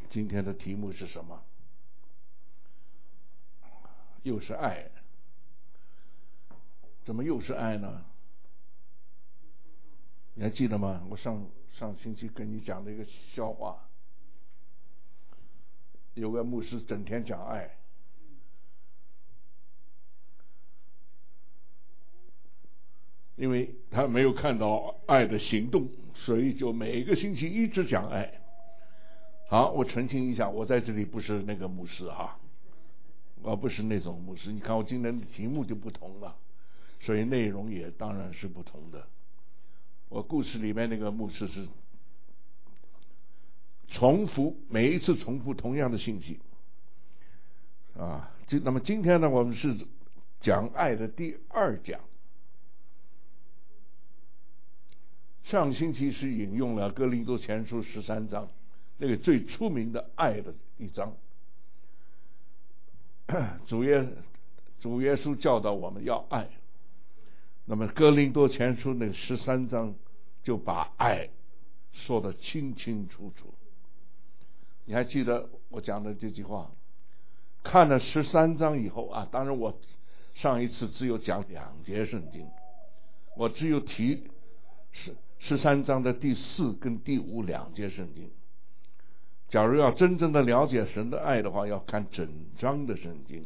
今天的题目是什么？又是爱。怎么又是爱呢？你还记得吗？我上星期跟你讲了一个笑话，有个牧师整天讲爱，因为他没有看到爱的行动，所以就每个星期一直讲爱。好，我澄清一下，我在这里不是那个牧师哈，我不是那种牧师。你看我今天的题目就不同了，所以内容也当然是不同的。我故事里面那个牧师是每一次重复同样的信息啊。那么今天呢，我们是讲爱的第二讲。上星期是引用了哥林多前书13章那个最出名的爱的一章。主耶稣教导我们要爱，那么哥林多前书那个13章就把爱说得清清楚楚。你还记得我讲的这句话？看了13章以后啊，当然我上一次只有讲2节圣经，我只有提13章的第4跟第5两节圣经。假如要真正的了解神的爱的话，要看整章的圣经。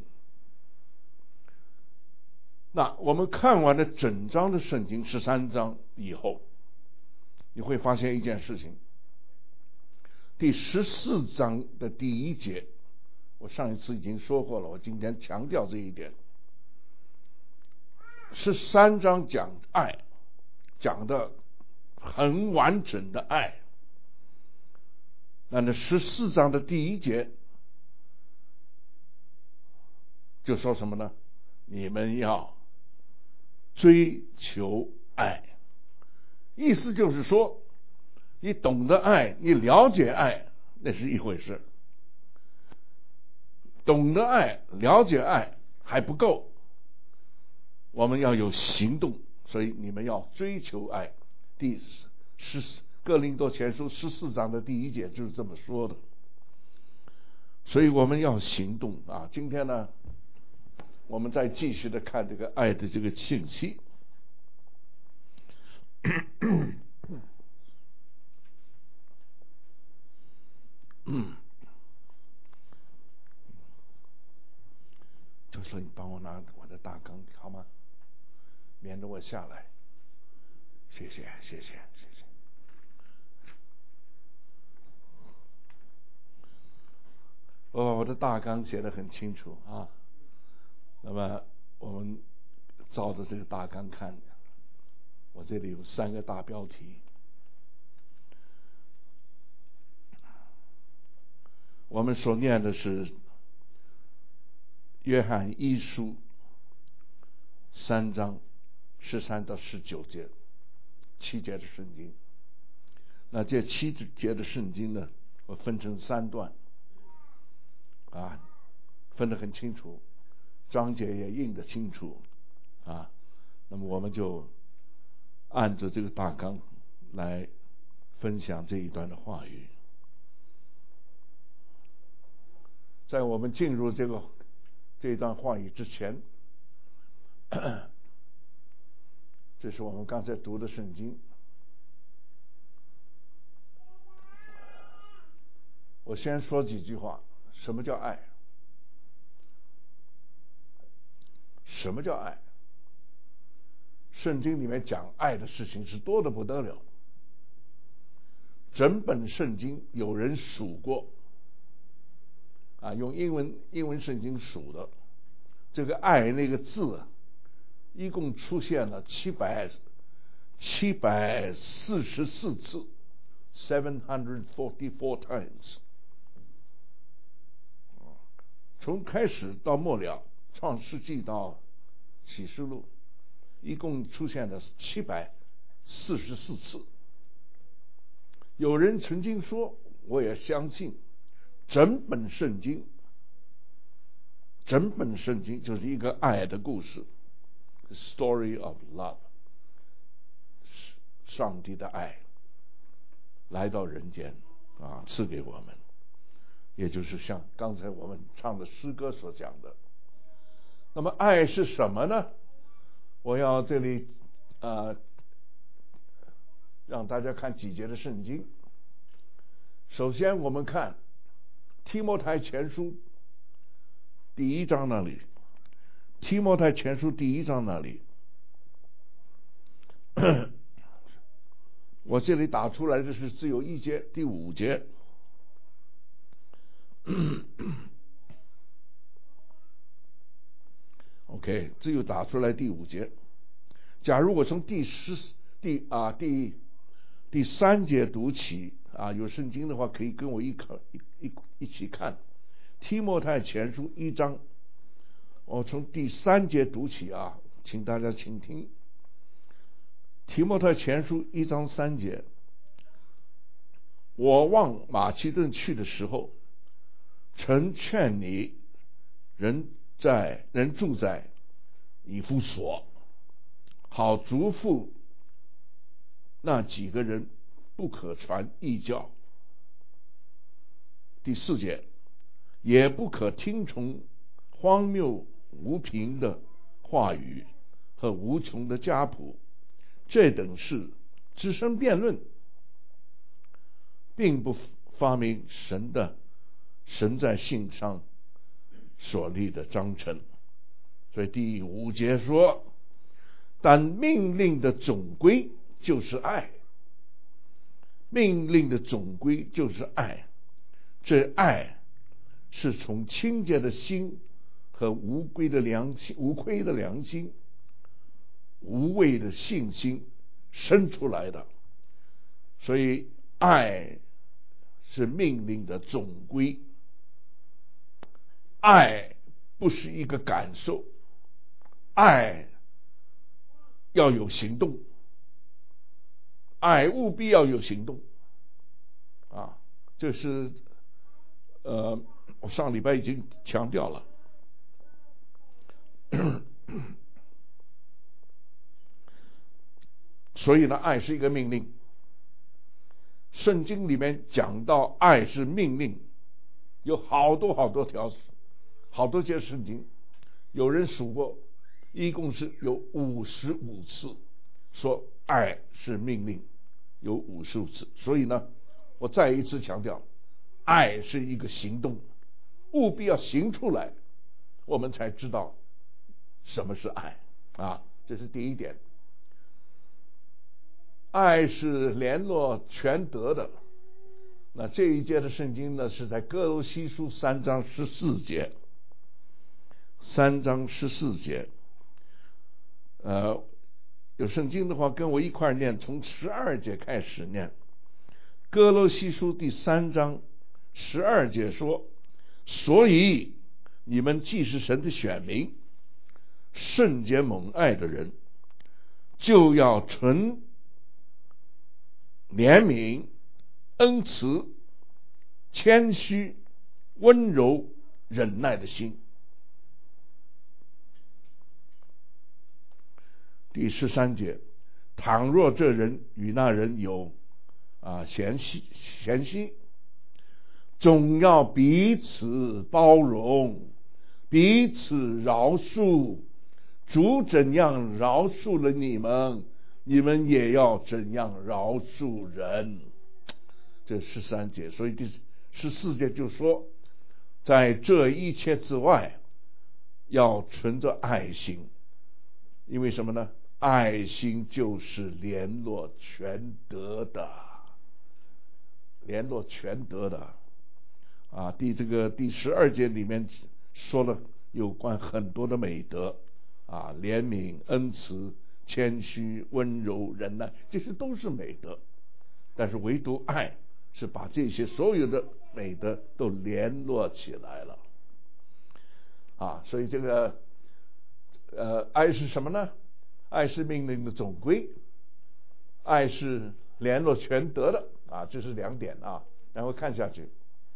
那我们看完了整章的圣经13章以后，你会发现一件事情。第14章的第1节，我上一次已经说过了，我今天强调这一点。13章讲爱，讲的很完整的爱。那14章的第1节就说什么呢？你们要追求爱。意思就是说，你懂得爱，你了解爱，那是一回事。懂得爱，了解爱还不够，我们要有行动，所以你们要追求爱。哥林多前书14章的第1节就是这么说的。所以我们要行动啊！今天呢，我们再继续的看这个爱的这个信息。就说你帮我拿我的大纲好吗？免得我下来。谢谢。我的大纲写得很清楚啊。那么我们照着这个大纲看，我这里有3个大标题。我们所念的是约翰1书3章13到19节，7节的圣经。那这7节的圣经呢，我分成3段啊，分得很清楚，章节也印得清楚啊。那么我们就按着这个大纲来分享这一段的话语。在我们进入这一段话语之前，这是我们刚才读的圣经。我先说几句话。什么叫爱？什么叫爱？圣经里面讲爱的事情是多得不得了。整本圣经有人数过啊，用英文圣经数的，这个爱那个字啊，一共出现了744次 ，744 times。从开始到末了，创世纪到启示录，一共出现了744次。有人曾经说，我也相信，整本圣经就是一个爱的故事 ，The story of love， 上帝的爱来到人间啊，赐给我们。 也就是像刚才我们唱的诗歌所讲的。那么爱是什么呢？我要这里让大家看几节的圣经。首先我们看提摩太前书第1章那里，提摩太前书第1章那里我这里打出来的是只有1节，第5节OK， 只有打出来第5节。假如我从第3节读起有圣经的话可以跟我一起看提摩太前书1章，我从第3节读起请大家请听。提摩太前书1章3节，我往马其顿去的时候，曾劝你人住在以弗所，好嘱咐那几个人不可传异教。第4节，也不可听从荒谬无凭的话语和无穷的家谱，这等事只生辩论，并不发明神在信上所立的章程。所以第5节说，但命令的总归就是爱，命令的总归就是爱。这爱是从清洁的心和无愧的良心、无畏的信心生出来的。所以爱是命令的总归。爱不是一个感受，爱要有行动，爱务必要有行动这是我上礼拜已经强调了。所以呢，爱是一个命令。圣经里面讲到爱是命令，有好多条，好多节圣经，有人数过，一共是有55次说爱是命令，有55次。所以呢，我再一次强调，爱是一个行动，务必要行出来，我们才知道什么是爱这是第一点。爱是联络全德的。那这一节的圣经呢，是在哥罗西书3章14节。3章14节，有圣经的话跟我一块念，从12节开始念。哥罗西书第3章12节说，所以你们既是神的选民，圣洁蒙爱的人，就要存怜悯、恩慈、谦虚、温柔、忍耐的心。第13节，倘若这人与那人有嫌隙，总要彼此包容，彼此饶恕。主怎样饶恕了你们，你们也要怎样饶恕人。这13节。所以第14节就说，在这一切之外要存着爱心。因为什么呢？爱心就是联络全德的，联络全德的第12节里面说了有关很多的美德怜悯、恩慈、谦虚、温柔、忍耐，这些都是美德。但是唯独爱是把这些所有的美德都联络起来了所以这个爱是什么呢？爱是命令的总归，爱是联络全德的这是2点然后看下去，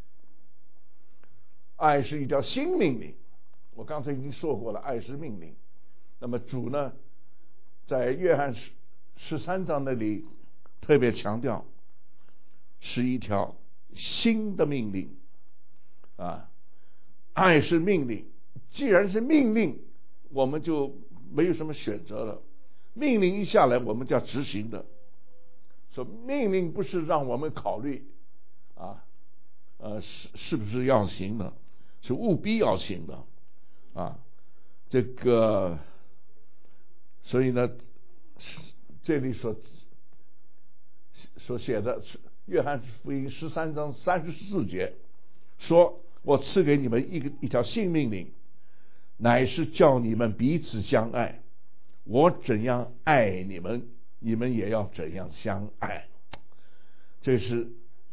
爱是一条新命令。我刚才已经说过了，爱是命令。那么主呢，在约翰13章那里特别强调，是一条新的命令。 啊，爱是命令，既然是命令，我们就没有什么选择了。命令一下来，我们就要执行的。说命令不是让我们考虑啊，是不是要行的，是务必要行的啊。这个，所以呢，这里所写的约翰福音13章34节说：“我赐给你们一条新命令，乃是叫你们彼此相爱。我怎样爱你们，你们也要怎样相爱。”这是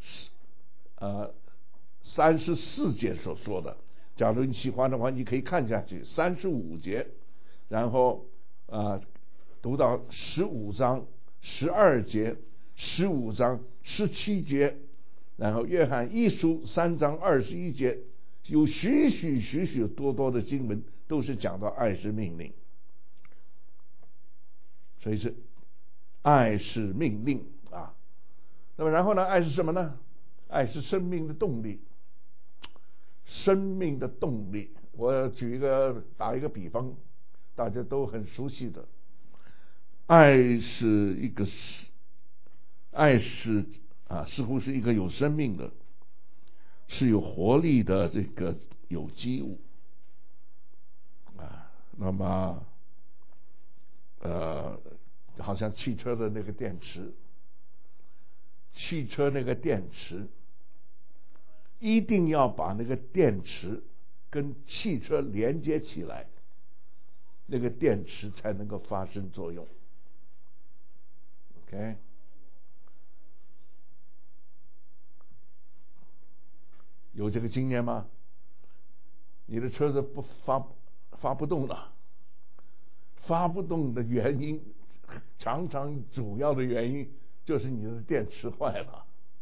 34节所说的。假如你喜欢的话，你可以看下去35节，然后读到15章12节、15章17节，然后约翰一书3章21节，有许许多多的经文都是讲到爱是命令。所以是爱是命令啊。那么然后呢，爱是什么呢？爱是生命的动力。生命的动力，我打一个比方，大家都很熟悉的，爱是似乎是一个有生命的，是有活力的这个有机物啊。那么好像汽车的那个电池，一定要把那个电池跟汽车连接起来，那个电池才能够发生作用。OK， 有这个经验吗？你的车子发不动了，发不动的原因，常常主要的原因就是你的电池坏了。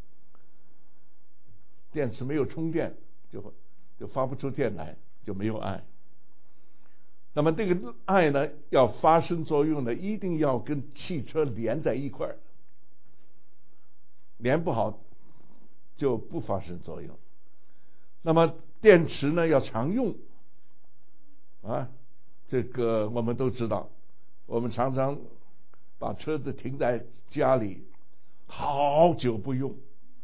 电池没有充电，就发不出电来，就没有爱。那么这个爱呢，要发生作用呢，一定要跟汽车连在一块儿，连不好就不发生作用。那么电池呢，要常用啊，这个我们都知道，我们常常把车子停在家里，好久不用，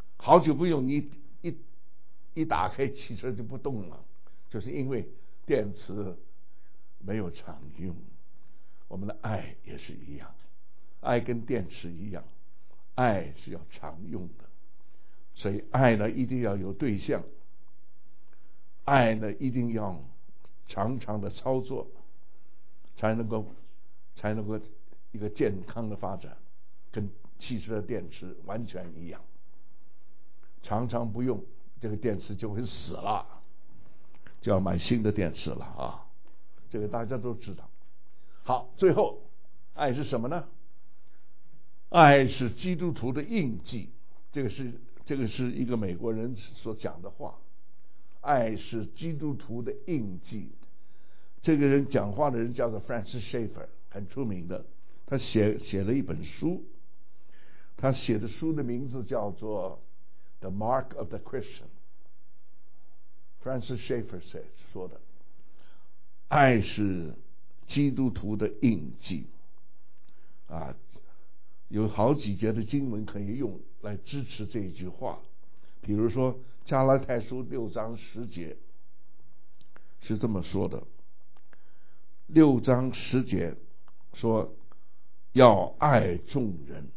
一打开汽车就不动了，就是因为电池没有常用。我们的爱也是一样，爱跟电池一样，爱是要常用的。所以爱呢，一定要有对象，爱呢，一定要常常的操作，才能够一个健康的发展，跟汽车的电池完全一样。常常不用，这个电池就会死了，就要买新的电池了啊！这个大家都知道。好，最后，爱是什么呢？爱是基督徒的印记。这个是一个美国人所讲的话。爱是基督徒的印记。这个人讲话的人叫做 Francis Schaeffer， 很出名的。他写了一本书，他写的书的名字叫做The Mark of the Christian。Francis Schaeffer 说的，爱是基督徒的印记啊，有好几节的经文可以用来支持这一句话。比如说加拉太书6章10节是这么说的，6章10节说要爱众人，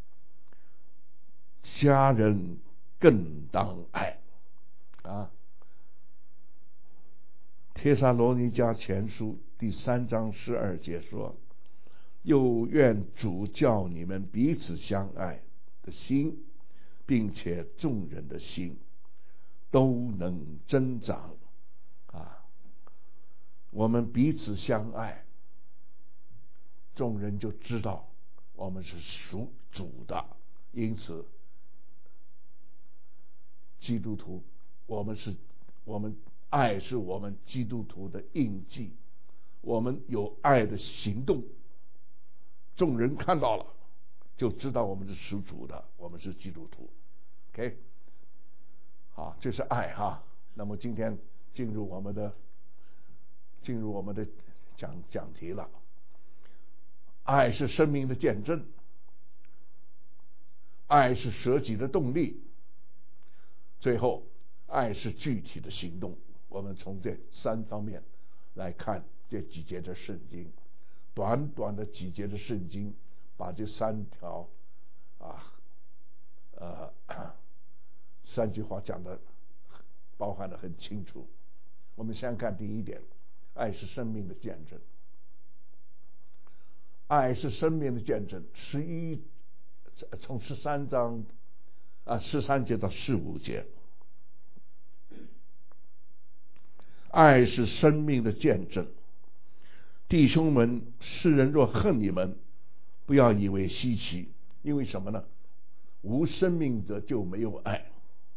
家人更当爱啊。帖撒罗尼迦前书第3章12节说，又愿主叫你们彼此相爱的心，并且众人的心都能增长啊。我们彼此相爱，众人就知道我们是属主的。因此基督徒，我们爱是我们基督徒的印记，我们有爱的行动，众人看到了就知道我们是属主的，我们是基督徒。OK， 好，这是爱哈。 那么今天进入我们的讲题了。爱是生命的见证，爱是舍己的动力，最后爱是具体的行动。我们从这3方面来看这几节的圣经，短短的几节的圣经，把这3条3句话讲的包含得很清楚。我们先看第一点，爱是生命的见证。爱是生命的见证，从13章13节到15节，爱是生命的见证。弟兄们，世人若恨你们，不要以为稀奇，因为什么呢？无生命者就没有爱。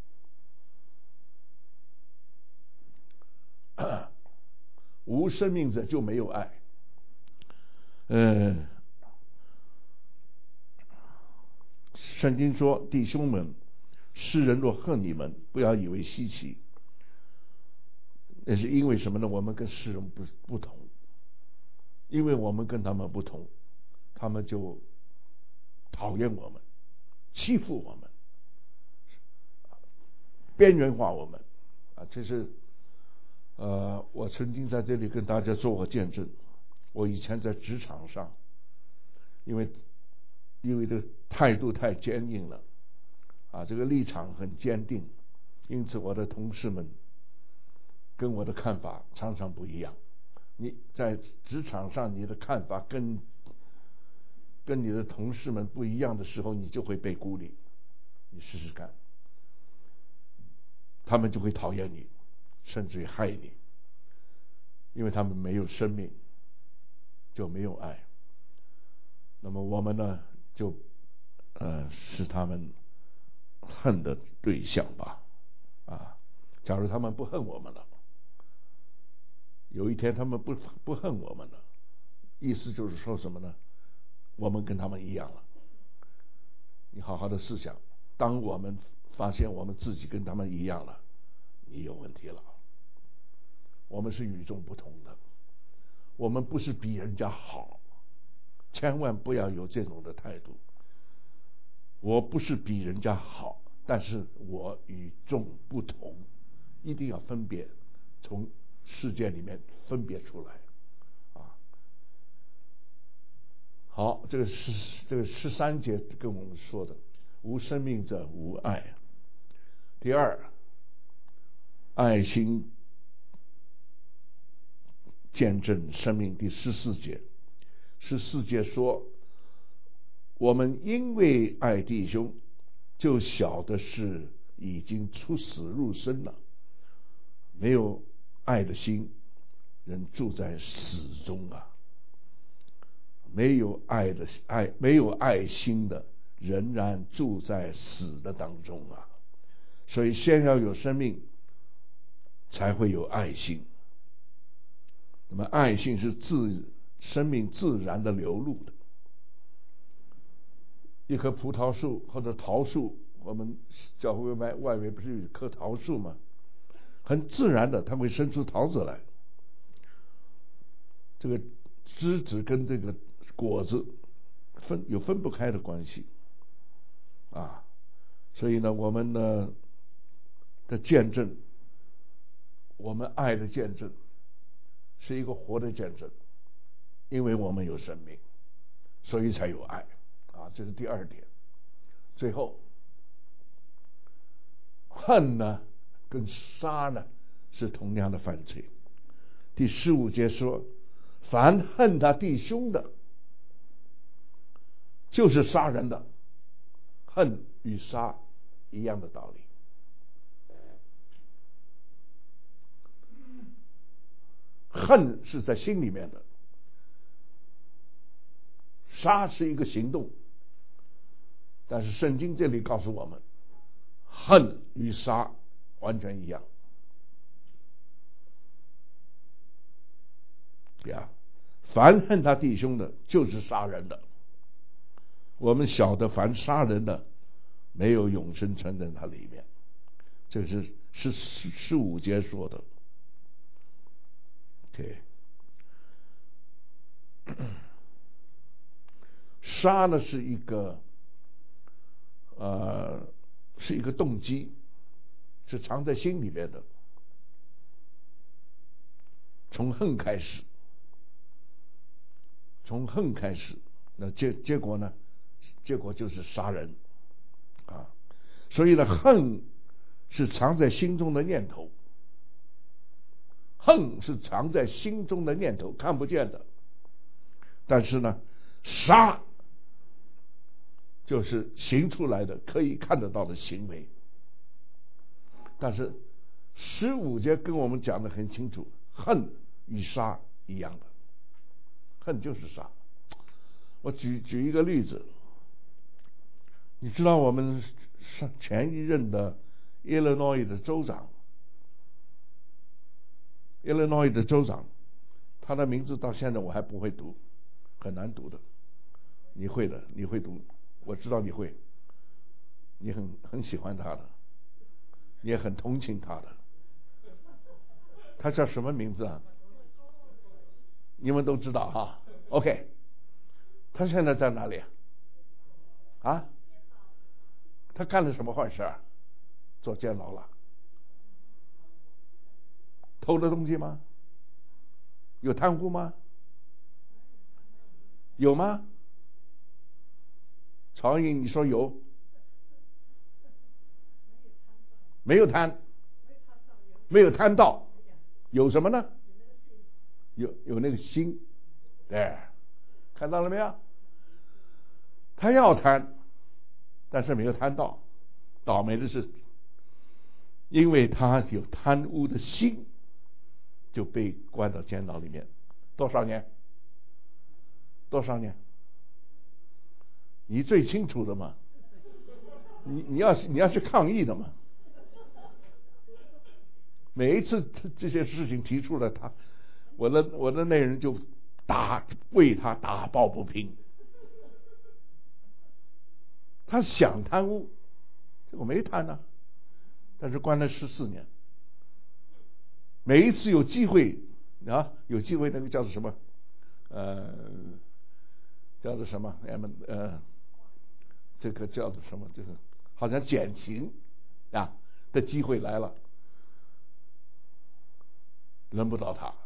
无生命者就没有爱。圣经说，弟兄们，世人若恨你们，不要以为稀奇。那是因为什么呢？我们跟世人不同，因为我们跟他们不同，他们就讨厌我们，欺负我们，边缘化我们这是我曾经在这里跟大家做过见证。我以前在职场上，因为这个态度太坚硬了这个立场很坚定，因此我的同事们跟我的看法常常不一样。你在职场上你的看法跟你的同事们不一样的时候，你就会被孤立。你试试看，他们就会讨厌你，甚至于害你，因为他们没有生命，就没有爱。那么我们呢，是他们恨的对象吧假如他们不恨我们了，有一天他们不恨我们了，意思就是说什么呢？我们跟他们一样了。你好好的思想，当我们发现我们自己跟他们一样了，你有问题了。我们是与众不同的，我们不是比人家好，千万不要有这种的态度。我不是比人家好，但是我与众不同，一定要分别，从世界里面分别出来好，这个13节跟我们说的，无生命者无爱。第二，爱心见证生命。第14节说，我们因为爱弟兄，就晓得是已经出死入生了。没有爱的心，人住在死中没有爱心的，仍然住在死的当中所以先要有生命，才会有爱心。那么爱心是生命自然的流露的。一棵葡萄树或者桃树，我们教会外围不是有一棵桃树吗？很自然的，它会生出桃子来。这个枝子跟这个果子有分不开的关系所以呢，我们的见证，我们爱的见证，是一个活的见证，因为我们有生命，所以才有爱这是第二点。最后，恨呢跟杀呢是同样的犯罪。第15节说，凡恨他弟兄的，就是杀人的。恨与杀一样的道理。恨是在心里面的，杀是一个行动。但是圣经这里告诉我们，恨与杀完全一样凡恨他弟兄的，就是杀人的。我们晓得凡杀人的，没有永生存在他里面。这是是15节说的。OK， 杀呢是一个动机，是藏在心里面的，从恨开始，那结果呢？结果就是杀人啊！所以呢，恨是藏在心中的念头，恨是藏在心中的念头，看不见的。但是呢，杀就是行出来的，可以看得到的行为。但是15节跟我们讲得很清楚，恨与杀一样的，恨就是杀。我举一个例子，你知道我们前一任的 Illinois 的州长，他的名字到现在我还不会读，很难读的。你会的，你会读，我知道你会，你很喜欢他的，你也很同情他的。他叫什么名字啊？你们都知道哈。OK， 他现在在哪里啊？他干了什么坏事啊？坐监牢了？偷了东西吗？有贪污吗？有吗？曹颖，你说有？没有贪，没有贪到，有什么呢？有那个心，对，看到了没有？他要贪，但是没有贪到，倒霉的是，因为他有贪污的心，就被关到监牢里面，多少年？你最清楚的嘛，你要去抗议的嘛。每一次这些事情提出来，我的那人就为他打抱不平。他想贪污，我没贪啊，但是关了14年。每一次有机会那个叫做什么？叫做什么？这个叫做什么？就是好像减刑啊的机会来了，轮不到他，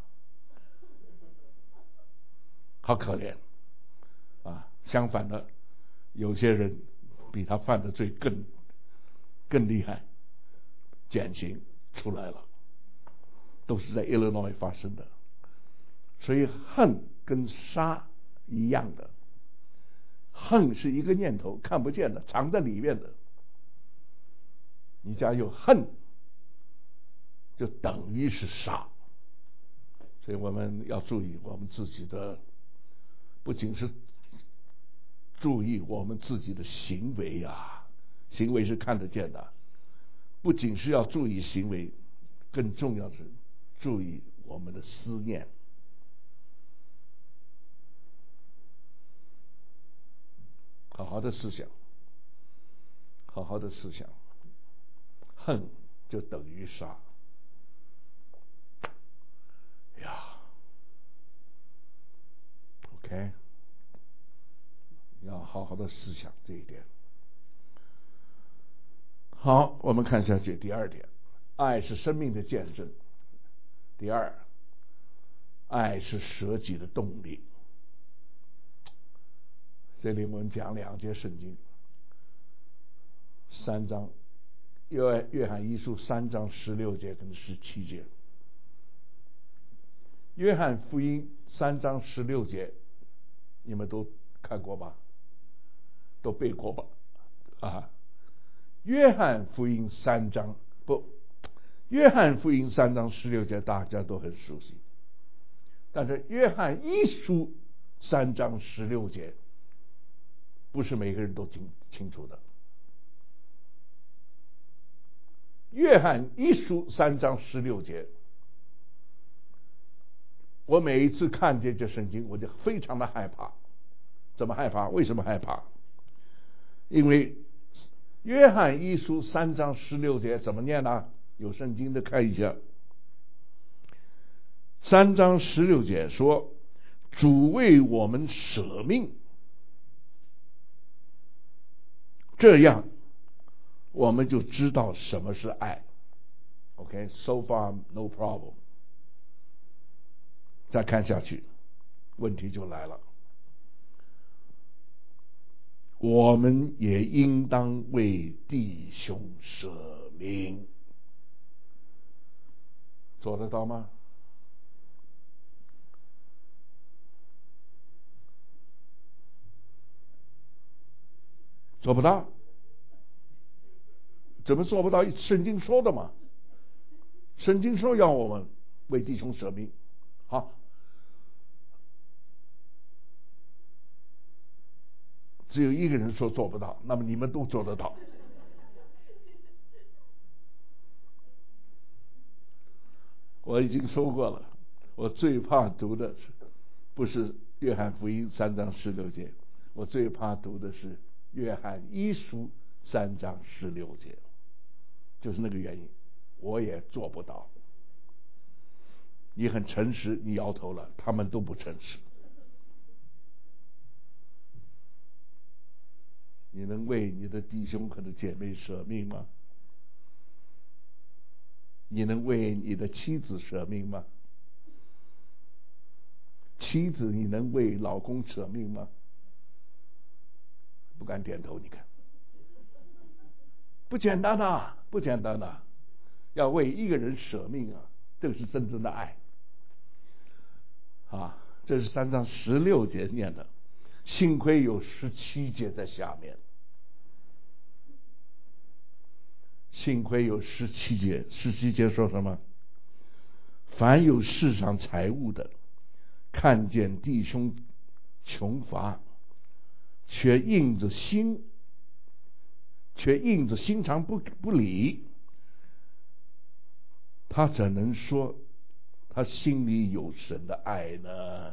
好可怜啊！相反的，有些人比他犯的罪更厉害，减刑出来了，都是在 Illinois 发生的。所以恨跟杀一样的，恨是一个念头，看不见的，藏在里面的。你只要有恨，就等于是杀。所以我们要注意我们自己的，不仅是注意我们自己的行为啊，行为是看得见的，不仅是要注意行为，更重要的是注意我们的思念。好好的思想，好好的思想，恨就等于杀。呀 ，OK， 要好好的思想这一点。好，我们看下去第二点，爱是生命的见证。第二，爱是舍己的动力。这里我们讲2节圣经，3章，约翰一书3章16节跟17节。约翰福音3章16节，你们都看过吧？都背过吧？啊，约翰福音3章16节大家都很熟悉，但是约翰一书3章16节。不是每个人都清楚的。约翰一书3章16节，我每一次看见这圣经，我就非常的害怕。怎么害怕？为什么害怕？因为约翰一书3章16节怎么念呢？ 有圣经的看一下。3章16节说，主为我们舍命，这样我们就知道什么是爱。OK, so far no problem。再看下去，问题就来了。我们也应当为弟兄舍命，做得到吗？做不到。怎么做不到？圣经说的嘛，圣经说要我们为弟兄舍命。好，只有一个人说做不到，那么你们都做得到。我已经说过了，我最怕读的不是约翰福音3章16节，我最怕读的是约翰一书3章16节，就是那个原因，我也做不到。你很诚实，你摇头了，他们都不诚实。你能为你的弟兄和的姐妹舍命吗？你能为你的妻子舍命吗？妻子，你能为老公舍命吗？不敢点头，你看，不简单啊，不简单啊！要为一个人舍命啊，这个是真正的爱啊！这是3章16节念的，幸亏有17节在下面。幸亏有17节，17节说什么？凡有世上财物的，看见弟兄穷乏，却硬着心肠不理，他怎能说他心里有神的爱呢？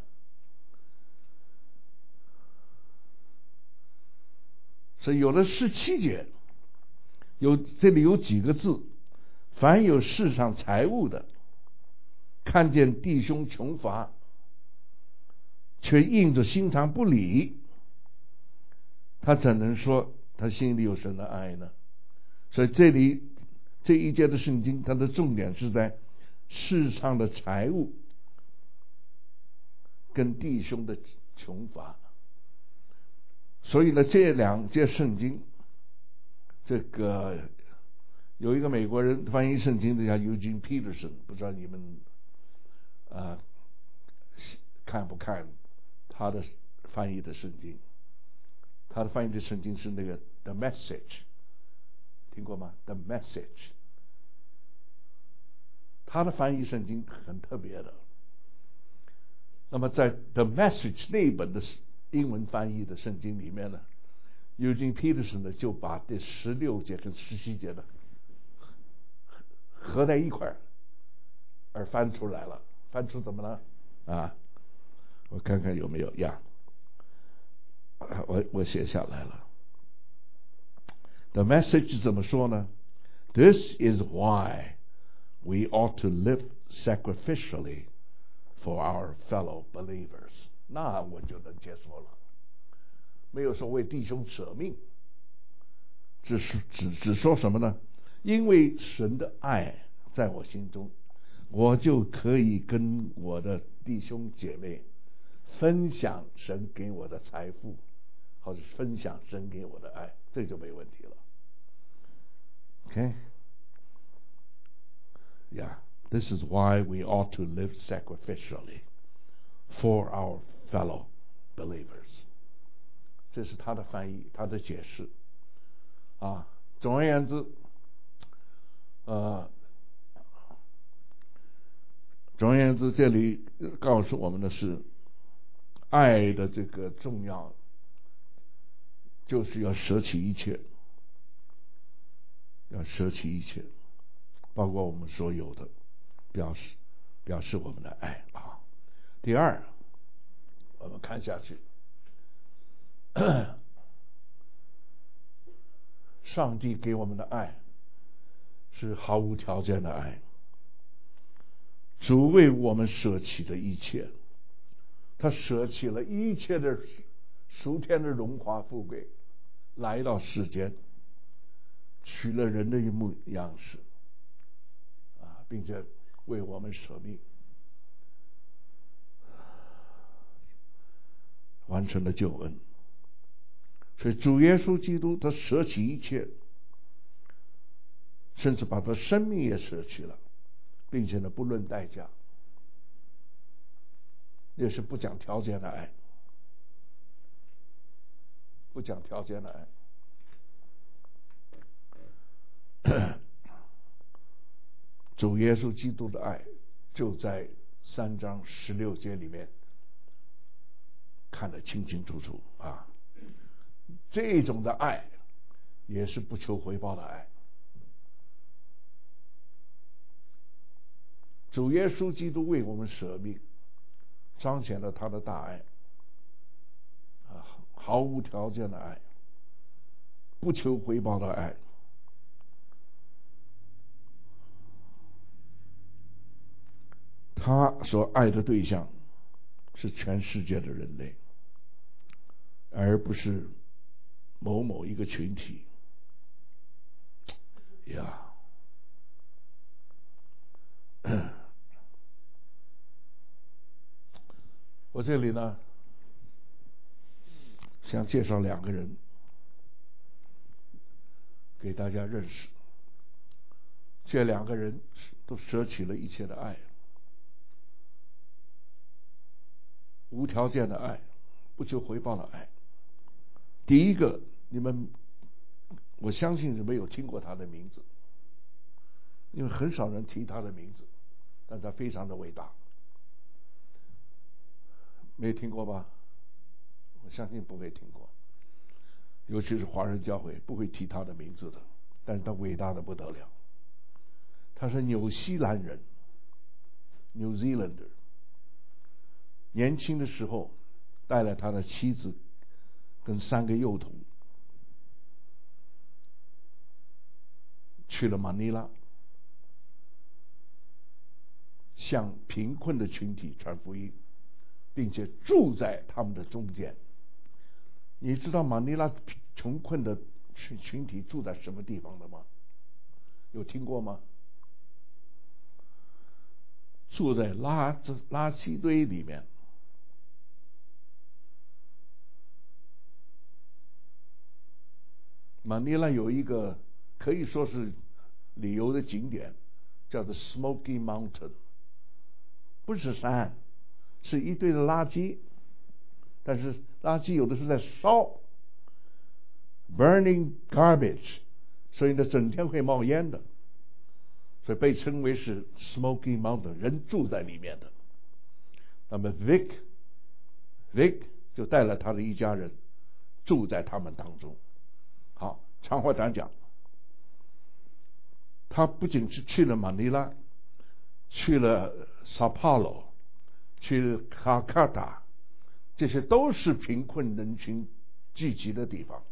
所以有了17节，这里有几个字，凡有世上财物的，看见弟兄穷乏，却硬着心肠不理，他怎能说他心里有神的爱呢？所以这里这一节的圣经，它的重点是在世上的财物跟弟兄的穷乏。所以呢，这2节圣经，这个有一个美国人翻译圣经的叫 Eugene Peterson， 不知道你们看不看他的翻译的圣经？他的翻译的圣经是那个 The Message， 听过吗？ The Message， 他的翻译圣经很特别的。那么在 The Message 那本的英文翻译的圣经里面呢，Eugene Peterson 呢就把这16节跟17节呢合在一块儿，而翻出来了。翻出怎么了啊？我看看有没有呀？我写下来了。The Message 怎么说呢？ This is why we ought to live sacrificially for our fellow believers。 那我就能接受了，没有说为弟兄舍命，只说什么呢？因为神的爱在我心中，我就可以跟我的弟兄姐妹分享神给我的财富，或者分享神给我的爱，这就没问题了。 Okay? Yeah, this is why we ought to live sacrificially for our fellow believers。 这是他的翻译，他的解释啊。总而言之，这里告诉我们的是，爱的这个重要，就是要舍弃一切，要舍弃一切，包括我们所有的，表示我们的爱啊。第二，我们看下去，上帝给我们的爱是毫无条件的爱。主为我们舍弃了一切，他舍弃了一切的属天的荣华富贵，来到世间，取了人的一模样式并且为我们舍命，完成了救恩。所以主耶稣基督他舍弃一切，甚至把他生命也舍弃了，并且呢不论代价，也是不讲条件的爱，不讲条件的爱。主耶稣基督的爱就在3章16节里面看得清清楚楚这种的爱也是不求回报的爱。主耶稣基督为我们舍命，彰显了他的大爱毫无条件的爱，不求回报的爱。他所爱的对象是全世界的人类，而不是某一个群体我这里呢想介绍2个人给大家认识。这2个人都舍弃了一切的爱，无条件的爱，不求回报的爱。第一个，我相信是没有听过他的名字，因为很少人提他的名字，但他非常的伟大。没听过吧？我相信不会听过，尤其是华人教会不会提他的名字的，但是他伟大的不得了。他是纽西兰人 New Zealander， 年轻的时候带了他的妻子跟3个幼童去了马尼拉，向贫困的群体传福音，并且住在他们的中间。你知道马尼拉穷困的群体住在什么地方的吗？有听过吗？住在垃圾堆里面。马尼拉有一个可以说是旅游的景点，叫做 Smoky Mountain， 不是山，是一堆的垃圾，但是垃圾有的是在烧 burning garbage， 所以呢整天会冒烟的，所以被称为是 Smoky Mountain， 人住在里面的。那么 Vic 就带了他的一家人住在他们当中。好，长话短讲，他不仅是去了马尼拉，去了萨帕罗，去了卡卡达，这些都是贫困人群聚集的地方。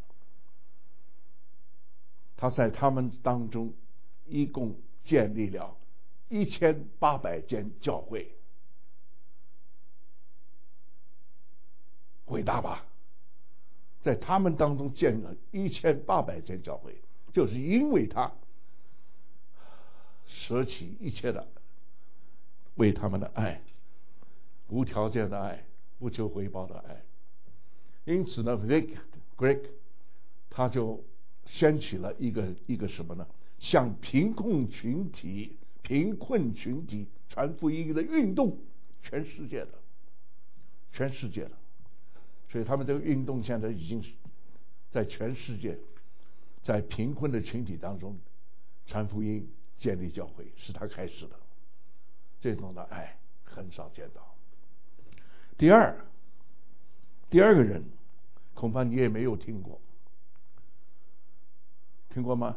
他在他们当中一共建立了1800间教会，伟大吧？在他们当中建了1800间教会，就是因为他舍弃一切的为他们的爱，无条件的爱，不求回报的爱。因此呢 Greg 他就掀起了一个什么呢？向贫困群体传福音的运动，全世界的。所以他们这个运动现在已经在全世界，在贫困的群体当中传福音，建立教会，是他开始的。这种的爱很少见到。第二个人恐怕你也没有听过，听过吗？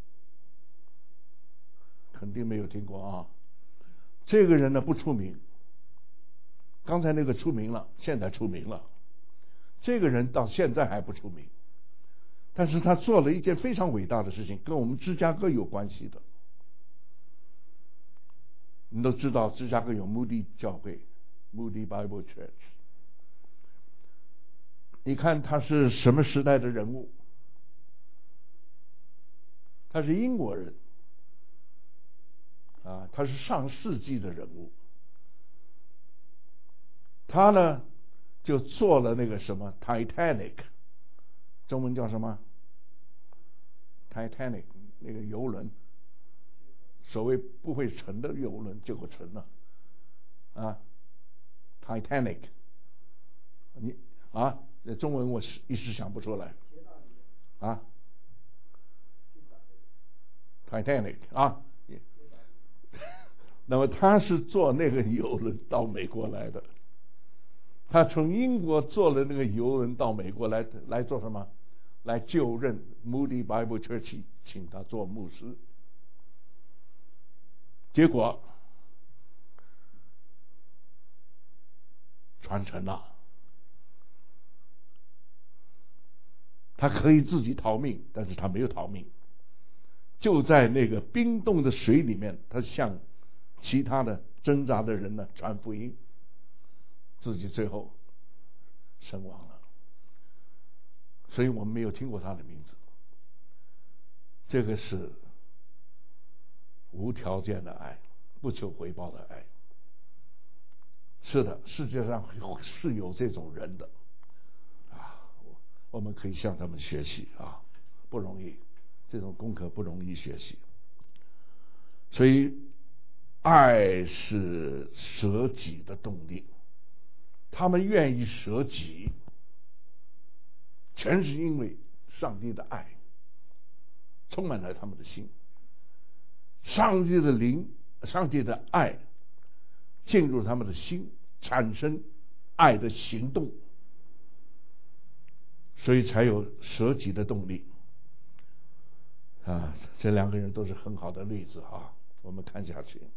肯定没有听过啊。这个人呢不出名，刚才那个出名了，现在出名了。这个人到现在还不出名，但是他做了一件非常伟大的事情，跟我们芝加哥有关系的。 都知道芝加哥有穆迪教会 Moody Bible Church。 你看他是什么时代的人物？他是英国人啊，他是上世纪的人物。他呢就做了那个什么 Titanic， 中文叫什么 Titanic 那个游轮，所谓不会沉的游轮，结果沉了啊 Titanic。 你啊，中文我一时想不出来啊 Titanic 啊。那么他是坐那个游轮到美国来的，他从英国坐了那个游轮到美国来做什么？来就任 Moody Bible Church， 请他做牧师。结果传承了，他可以自己逃命，但是他没有逃命，就在那个冰冻的水里面，他向其他的挣扎的人呢传福音，自己最后身亡了。所以我们没有听过他的名字。这个是无条件的爱，不求回报的爱。是的，世界上是有这种人的啊，我们可以向他们学习啊，不容易，这种功课不容易学习。所以爱是舍己的动力，他们愿意舍己，全是因为上帝的爱充满了他们的心，上帝的灵，上帝的爱进入他们的心，产生爱的行动，所以才有舍己的动力啊。这两个人都是很好的例子啊。我们看下去，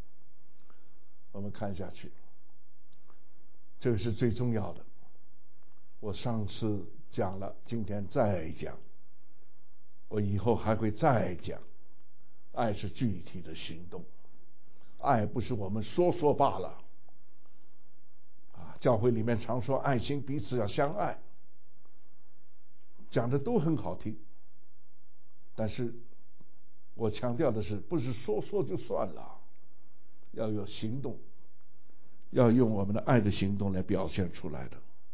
这个是最重要的。我上次讲了，今天再讲，我以后还会再讲。爱是具体的行动，爱不是我们说罢了啊。教会里面常说爱心，彼此要相爱，讲的都很好听，但是我强调的是，不是说就算了，要有行动，要用我们的爱的行动来表现出来的。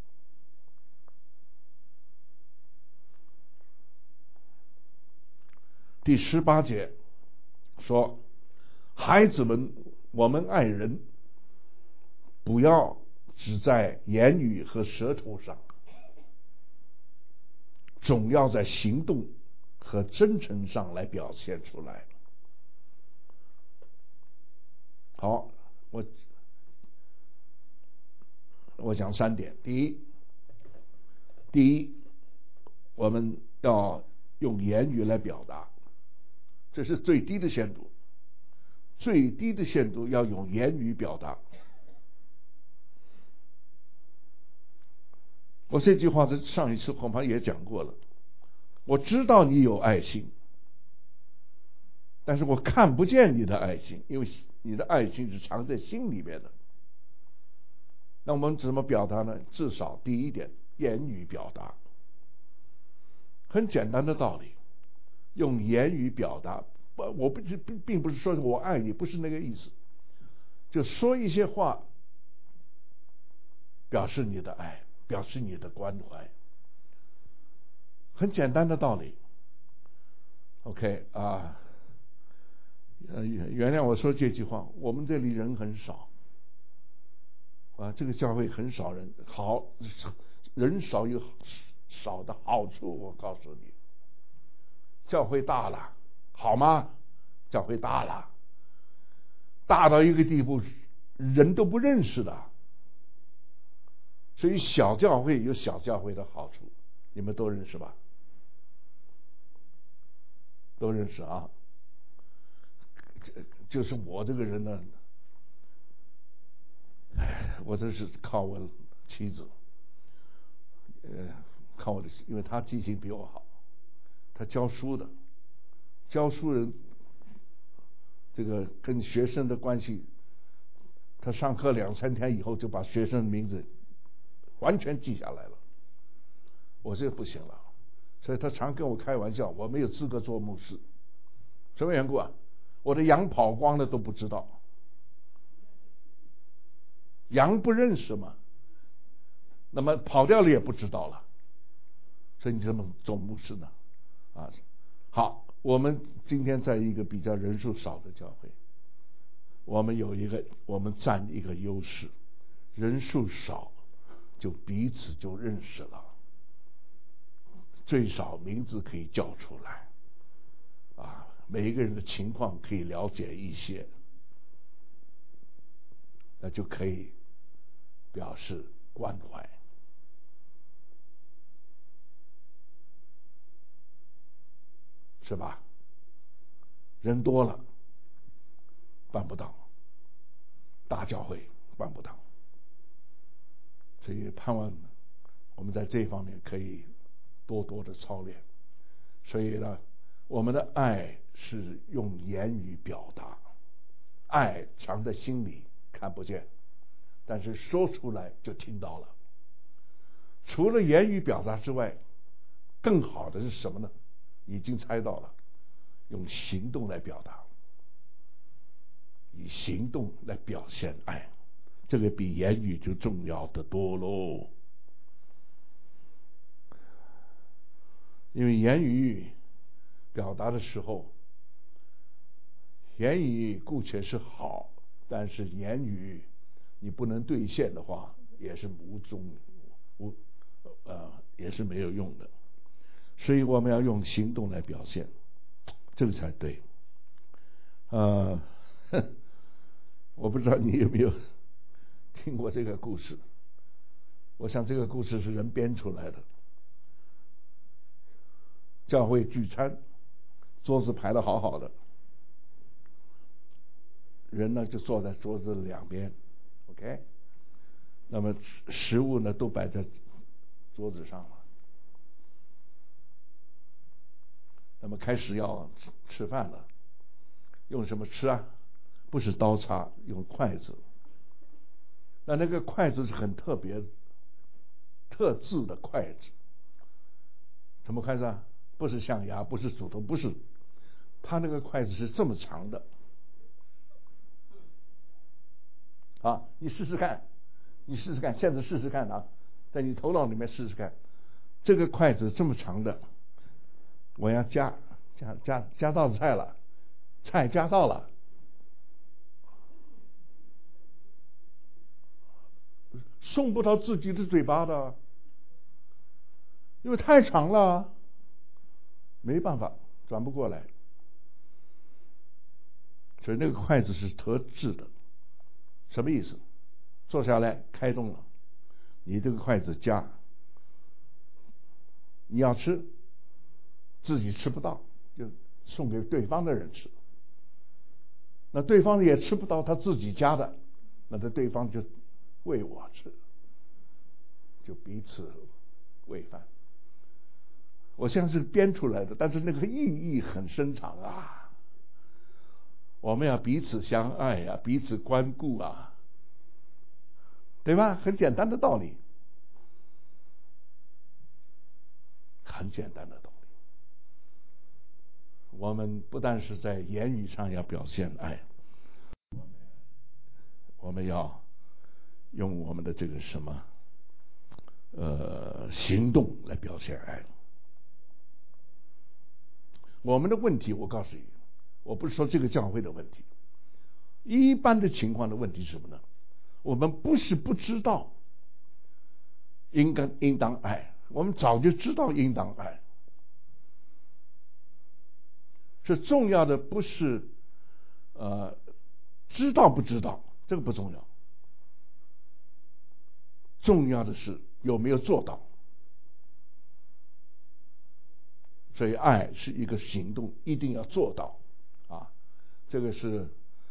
第18节说，孩子们，我们爱人，不要只在言语和舌头上，总要在行动和真诚上来表现出来。好，我讲3点。第一，我们要用言语来表达，这是最低的限度，最低的限度要用言语表达。我这句话在上一次恐怕也讲过了。我知道你有爱心，但是我看不见你的爱心，因为你的爱心是藏在心里面的。那我们怎么表达呢？至少第一点，言语表达。很简单的道理，用言语表达。我并不是说我爱你，不是那个意思，就说一些话表示你的爱，表示你的关怀。很简单的道理。 OK 啊，原谅我说这句话，我们这里人很少啊，这个教会很少人，好，人少有少的好处，我告诉你，教会大了好吗？教会大了，大到一个地步人都不认识的。所以小教会有小教会的好处，你们都认识吧？都认识啊。就是我这个人呢，我这是靠我妻子，靠我的，因为她记性比我好，她教书的，教书人这个跟学生的关系他上课2-3天以后就把学生的名字完全记下来了。我这个不行了，所以他常跟我开玩笑，我没有资格做牧师。什么缘故啊？我的羊跑光了都不知道，羊不认识嘛，那么跑掉了也不知道了，所以你怎么做牧师呢？啊，好，我们今天在一个比较人数少的教会，我们占一个优势，人数少就彼此就认识了，最少名字可以叫出来，啊，每一个人的情况可以了解一些，那就可以表示关怀。是吧？人多了办不到，大教会办不到，所以盼望我们在这方面可以多多的操练。所以呢，我们的爱是用言语表达，爱藏在心里看不见，但是说出来就听到了。除了言语表达之外，更好的是什么呢？已经猜到了，用行动来表达，以行动来表现爱，这个比言语就重要的多喽。因为言语表达的时候，言语姑且是好，但是言语你不能兑现的话，也是也是没有用的。所以我们要用行动来表现，这个才对。我不知道你有没有听过这个故事，我想这个故事是人编出来的。教会聚餐，桌子排得好好的，人呢就坐在桌子的两边 ，OK， 那么食物呢都摆在桌子上了。那么开始要吃饭了，用什么吃啊？不是刀叉，用筷子。那个筷子是很特别、特制的筷子。什么筷子啊？不是象牙，不是竹头，不是。它那个筷子是这么长的。啊，你试试看，现在试试看啊，在你头脑里面试试看，这个筷子这么长的。我要加到菜了，菜加到了，送不到自己的嘴巴的，因为太长了，没办法转不过来，所以那个筷子是特制的。什么意思？坐下来开动了，你这个筷子夹，你要吃自己吃不到，就送给对方的人吃。那对方也吃不到他自己家的，那对方就喂我吃，就彼此喂饭。我现在是编出来的，但是那个意义很深长啊。我们要彼此相爱啊，彼此关顾啊，对吧？很简单的道理，很简单的道理。我们不但是在言语上要表现爱，我们要用我们的这个什么行动来表现爱。我们的问题，我告诉你，我不是说这个教会的问题，一般的情况的问题是什么呢？我们不是不知道应当爱，我们早就知道应当爱。是重要的不是知道不知道，这个不重要，重要的是有没有做到。所以爱是一个行动，一定要做到啊！这个是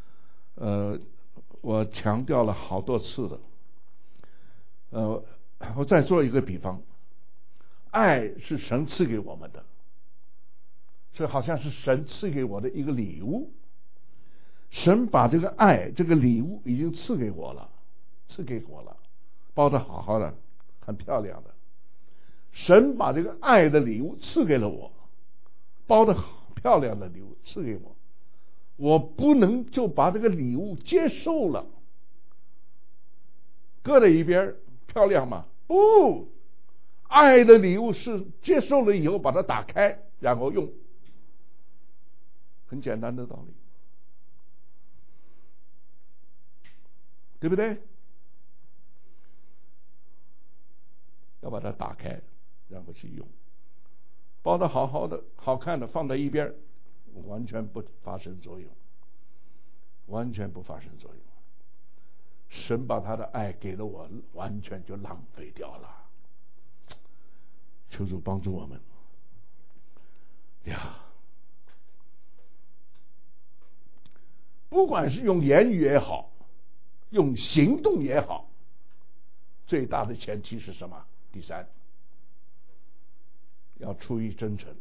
我强调了好多次的。我再做一个比方，爱是神赐给我们的，这好像是神赐给我的一个礼物。 神把这个爱这个礼物已经赐给我了，包得好好的，很漂亮的。神把这个爱的礼物赐给了我，包得好漂亮的礼物赐给我，我不能就把这个礼物接受了，搁在一边，漂亮吗？不，爱的礼物是接受了以后把它打开，然后用，很简单的道理，对不对？要把它打开，然后去用，包得好好的、好看的放在一边，完全不发生作用，完全不发生作用。神把他的爱给了我，完全就浪费掉了。求主帮助我们呀！不管是用言语也好，用行动也好，最大的前提是什么？第三，要出于真诚，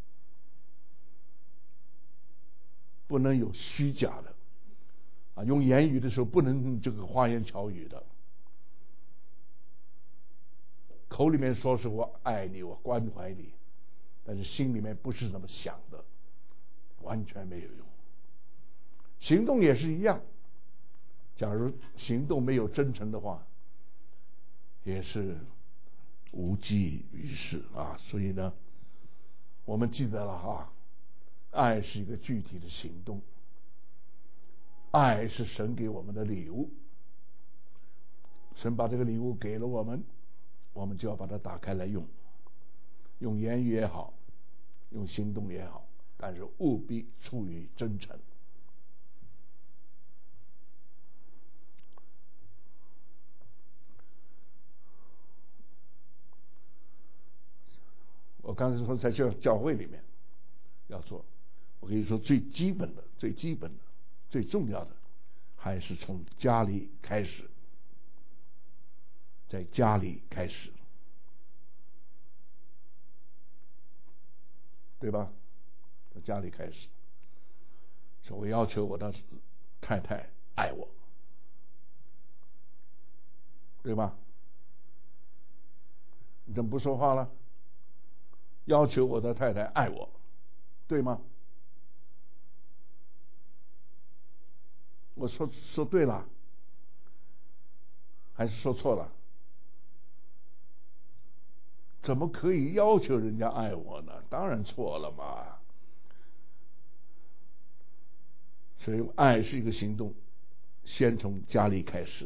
不能有虚假的啊！用言语的时候不能这个花言巧语的，口里面说是我爱你，我关怀你，但是心里面不是那么想的，完全没有用。行动也是一样，假如行动没有真诚的话，也是无济于事啊！所以呢，我们记得了哈，爱是一个具体的行动，爱是神给我们的礼物，神把这个礼物给了我们，我们就要把它打开来用，用言语也好，用行动也好，但是务必出于真诚。我刚才说在教会里面要做，我跟你说最基本的、最重要的，还是从家里开始，在家里开始，对吧？在家里开始，所以我要求我的太太爱我，对吧？你怎么不说话了？要求我的太太爱我，对吗？我说对了，还是说错了？怎么可以要求人家爱我呢？当然错了嘛。所以爱是一个行动，先从家里开始，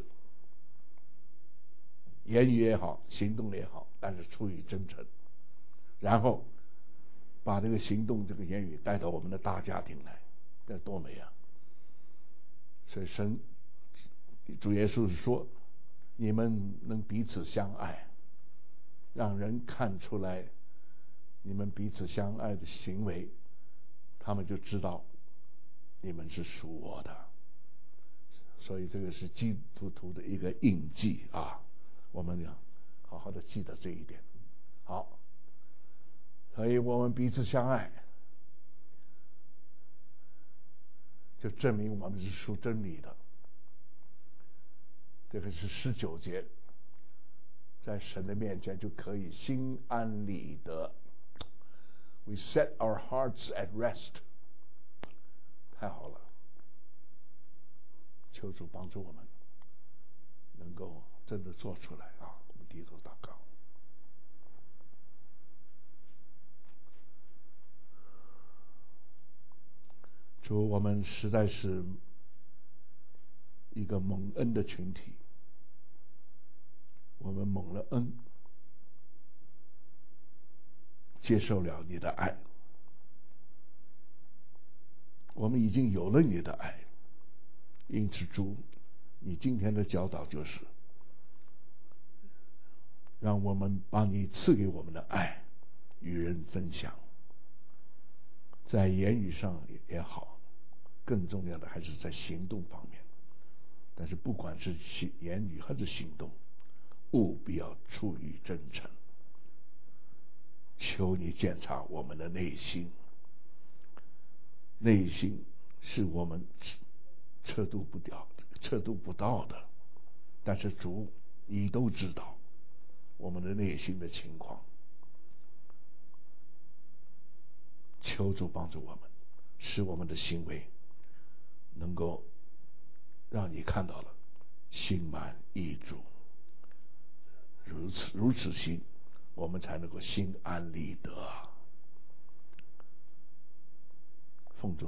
言语也好，行动也好，但是出于真诚，然后把这个行动、这个言语带到我们的大家庭来，这多美啊！所以主耶稣是说，你们能彼此相爱，让人看出来你们彼此相爱的行为，他们就知道你们是属我的。所以这个是基督徒的一个印记啊，我们要好好的记得这一点。好，所以我们彼此相爱，就证明我们是属真理的。这个是19节，在神的面前就可以心安理得。We set our hearts at rest。太好了，求主帮助我们，能够真的做出来啊！我们低头祷告。主，我们实在是一个蒙恩的群体，我们蒙了恩，接受了你的爱，我们已经有了你的爱，因此主，你今天的教导就是让我们把你赐给我们的爱与人分享，在言语上也好，更重要的还是在行动方面。但是不管是言语还是行动，务必要出于真诚。求你检查我们的内心，内心是我们测度不到的。但是主，你都知道我们的内心的情况，求主帮助我们，使我们的行为能够让你看到了，心满意足。如此心，我们才能够心安理得。奉主